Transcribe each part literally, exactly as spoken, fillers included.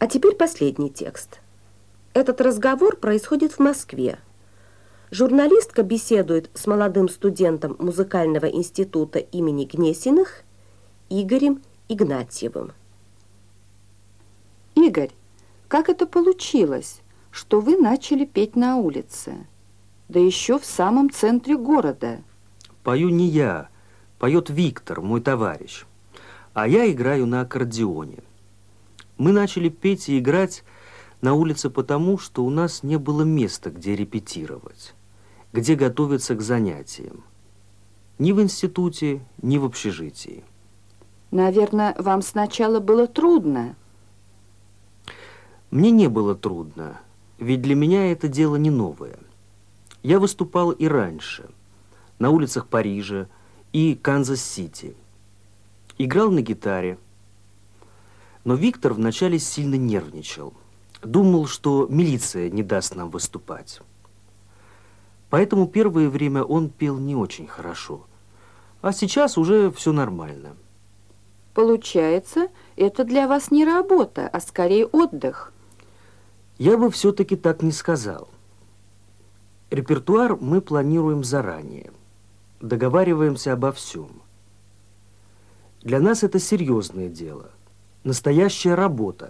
А теперь последний текст. Этот разговор происходит в Москве. Журналистка беседует с молодым студентом музыкального института имени Гнесиных Игорем Игнатьевым. Игорь, как это получилось, что вы начали петь на улице? Да еще в самом центре города. Пою не я, поет Виктор, мой товарищ. А я играю на аккордеоне. Мы начали петь и играть на улице потому, что у нас не было места, где репетировать, где готовиться к занятиям. Ни в институте, ни в общежитии. Наверное, вам сначала было трудно. Мне не было трудно, ведь для меня это дело не новое. Я выступал и раньше, на улицах Парижа и Канзас-Сити. Играл на гитаре. Но Виктор вначале сильно нервничал. Думал, что милиция не даст нам выступать. Поэтому первое время он пел не очень хорошо. А сейчас уже все нормально. Получается, это для вас не работа, а скорее отдых. Я бы все-таки так не сказал. Репертуар мы планируем заранее. Договариваемся обо всем. Для нас это серьезное дело. Настоящая работа.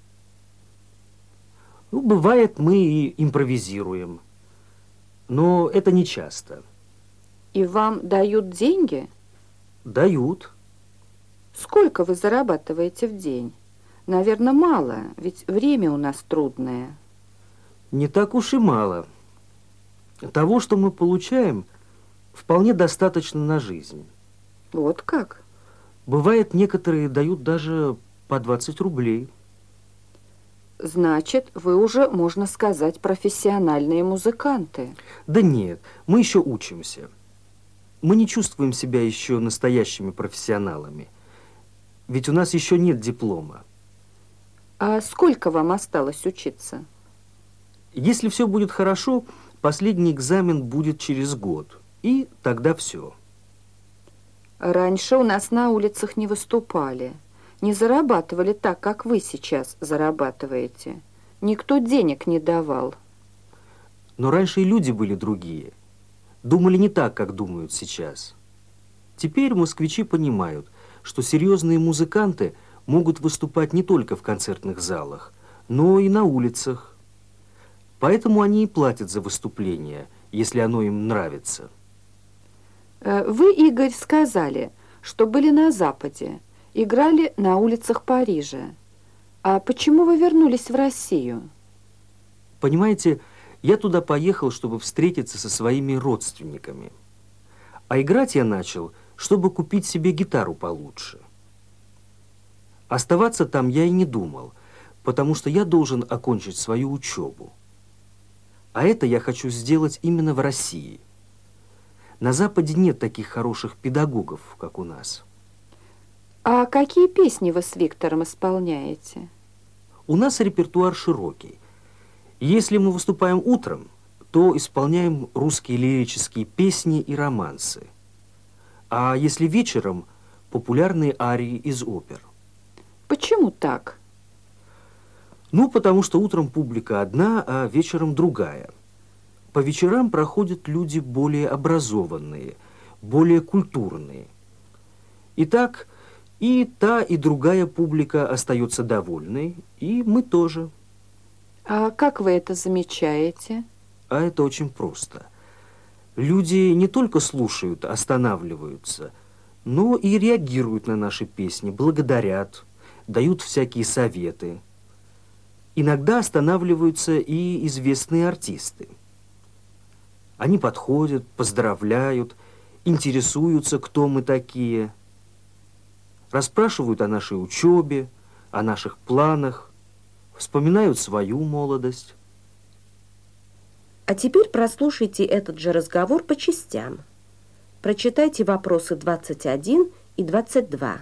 Ну, бывает, мы и импровизируем. Но это не часто. И вам дают деньги? Дают. Сколько вы зарабатываете в день? Наверное, мало, ведь время у нас трудное. Не так уж и мало. Того, что мы получаем, вполне достаточно на жизнь. Вот как? Бывает, некоторые дают даже по двадцать рублей. Значит, вы уже, можно сказать, профессиональные музыканты. Да нет, мы еще учимся. Мы не чувствуем себя еще настоящими профессионалами. Ведь у нас еще нет диплома. А сколько вам осталось учиться? Если все будет хорошо, последний экзамен будет через год. И тогда все. Раньше у нас на улицах не выступали. Не зарабатывали так, как вы сейчас зарабатываете. Никто денег не давал. Но раньше и люди были другие. Думали не так, как думают сейчас. Теперь москвичи понимают, что серьезные музыканты могут выступать не только в концертных залах, но и на улицах. Поэтому они и платят за выступление, если оно им нравится. Вы, Игорь, сказали, что были на Западе, играли на улицах Парижа. А почему вы вернулись в Россию? Понимаете, я туда поехал, чтобы встретиться со своими родственниками. А играть я начал, чтобы купить себе гитару получше. Оставаться там я и не думал, потому что я должен окончить свою учебу. А это я хочу сделать именно в России. На Западе нет таких хороших педагогов, как у нас. А какие песни вы с Виктором исполняете? У нас репертуар широкий. Если мы выступаем утром, то исполняем русские лирические песни и романсы. А если вечером, популярные арии из опер. Почему так? Ну, потому что утром публика одна, а вечером другая. По вечерам проходят люди более образованные, более культурные. Итак, и та, и другая публика остается довольной, и мы тоже. А как вы это замечаете? А это очень просто. Люди не только слушают, останавливаются, но и реагируют на наши песни, благодарят, дают всякие советы. Иногда останавливаются и известные артисты. Они подходят, поздравляют, интересуются, кто мы такие, расспрашивают о нашей учебе, о наших планах, вспоминают свою молодость. А теперь прослушайте этот же разговор по частям. Прочитайте вопросы двадцать один и двадцать два.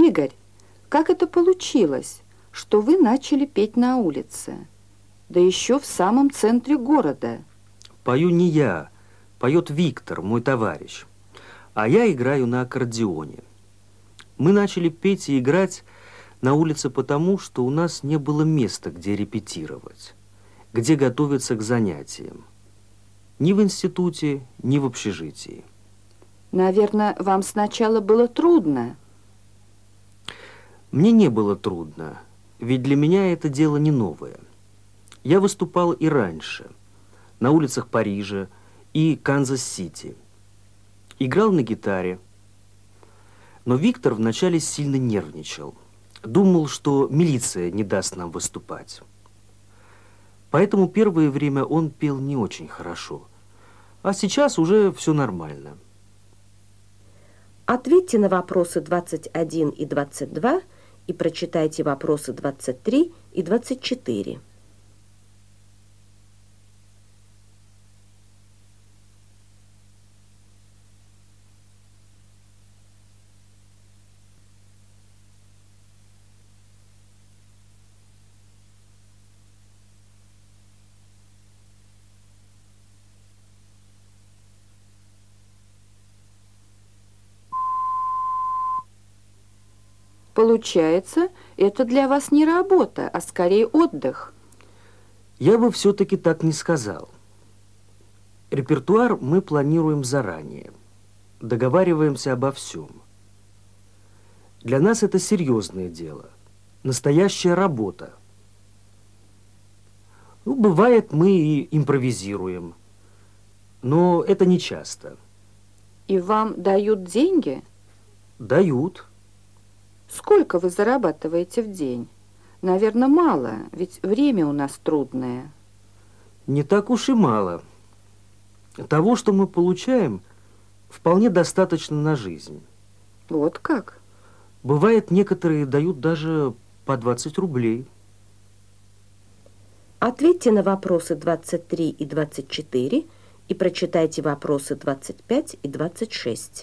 Игорь, как это получилось, что вы начали петь на улице? Да еще в самом центре города. Пою не я, поет Виктор, мой товарищ, а я играю на аккордеоне. Мы начали петь и играть на улице потому, что у нас не было места, где репетировать, где готовиться к занятиям. Ни в институте, ни в общежитии. Наверное, вам сначала было трудно. Мне не было трудно, ведь для меня это дело не новое. Я выступал и раньше, на улицах Парижа и Канзас-Сити. Играл на гитаре. Но Виктор вначале сильно нервничал. Думал, что милиция не даст нам выступать. Поэтому первое время он пел не очень хорошо. А сейчас уже все нормально. Ответьте на вопросы двадцать один и двадцать два и прочитайте вопросы двадцать три и двадцать четыре. Получается, это для вас не работа, а скорее отдых. Я бы все-таки так не сказал. Репертуар мы планируем заранее. Договариваемся обо всем. Для нас это серьезное дело. Настоящая работа. Ну, бывает, мы и импровизируем. Но это не часто. И вам дают деньги? Дают. Сколько вы зарабатываете в день? Наверное, мало, ведь время у нас трудное. Не так уж и мало. Того, что мы получаем, вполне достаточно на жизнь. Вот как? Бывает, некоторые дают даже по двадцать рублей. Ответьте на вопросы двадцать три и двадцать четыре и прочитайте вопросы двадцать пять и двадцать шесть.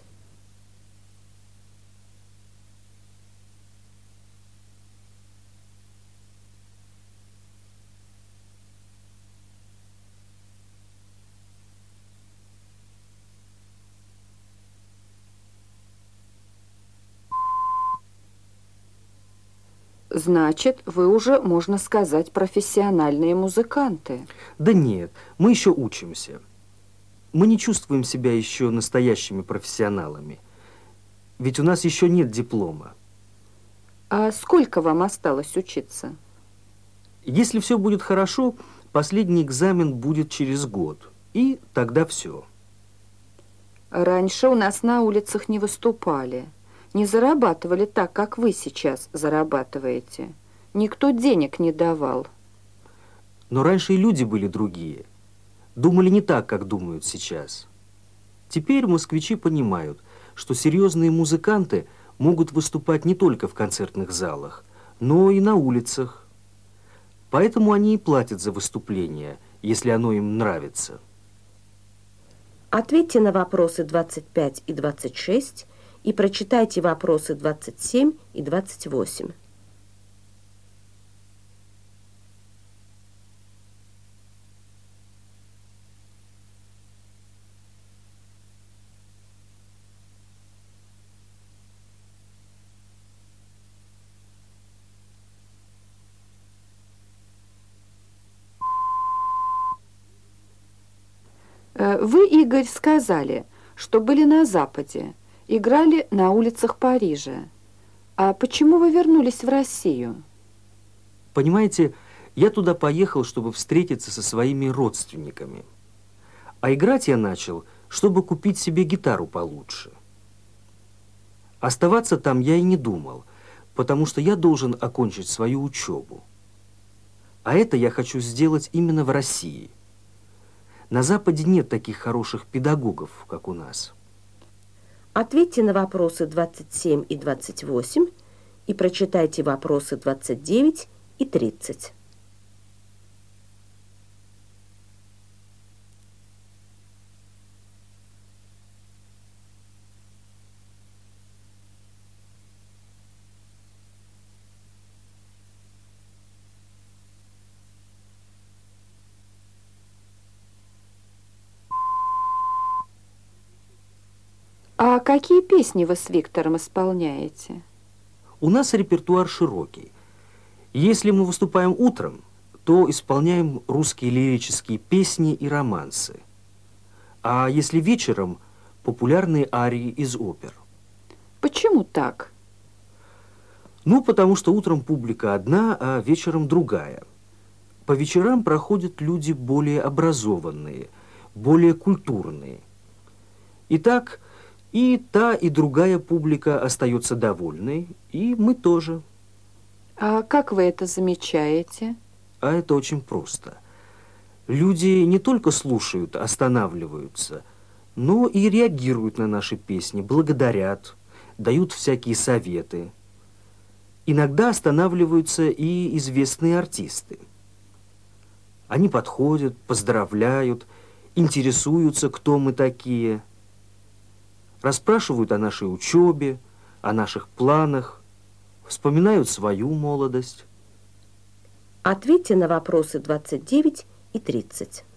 Значит, вы уже, можно сказать, профессиональные музыканты. Да нет, мы еще учимся. Мы не чувствуем себя еще настоящими профессионалами. Ведь у нас еще нет диплома. А сколько вам осталось учиться? Если все будет хорошо, последний экзамен будет через год. И тогда все. Раньше у нас на улицах не выступали. Не зарабатывали так, как вы сейчас зарабатываете. Никто денег не давал. Но раньше и люди были другие. Думали не так, как думают сейчас. Теперь москвичи понимают, что серьезные музыканты могут выступать не только в концертных залах, но и на улицах. Поэтому они и платят за выступление, если оно им нравится. Ответьте на вопросы двадцать пять и двадцать шесть и прочитайте вопросы двадцать семь и двадцать восемь. Вы, Игорь, сказали, что были на Западе, играли на улицах Парижа. А почему вы вернулись в Россию? Понимаете, я туда поехал, чтобы встретиться со своими родственниками. А играть я начал, чтобы купить себе гитару получше. Оставаться там я и не думал, потому что я должен окончить свою учебу. А это я хочу сделать именно в России. На Западе нет таких хороших педагогов, как у нас. Ответьте на вопросы двадцать семь и двадцать восемь и прочитайте вопросы двадцать девять и тридцать. А какие песни вы с Виктором исполняете? У нас репертуар широкий. Если мы выступаем утром, то исполняем русские лирические песни и романсы. А если вечером, популярные арии из опер. Почему так? Ну, потому что утром публика одна, а вечером другая. По вечерам проходят люди более образованные, более культурные. Итак, и та, и другая публика остается довольной, и мы тоже. А как вы это замечаете? А это очень просто. Люди не только слушают, останавливаются, но и реагируют на наши песни, благодарят, дают всякие советы. Иногда останавливаются и известные артисты. Они подходят, поздравляют, интересуются, кто мы такие, расспрашивают о нашей учебе, о наших планах, вспоминают свою молодость. Ответьте на вопросы двадцать девять и тридцать.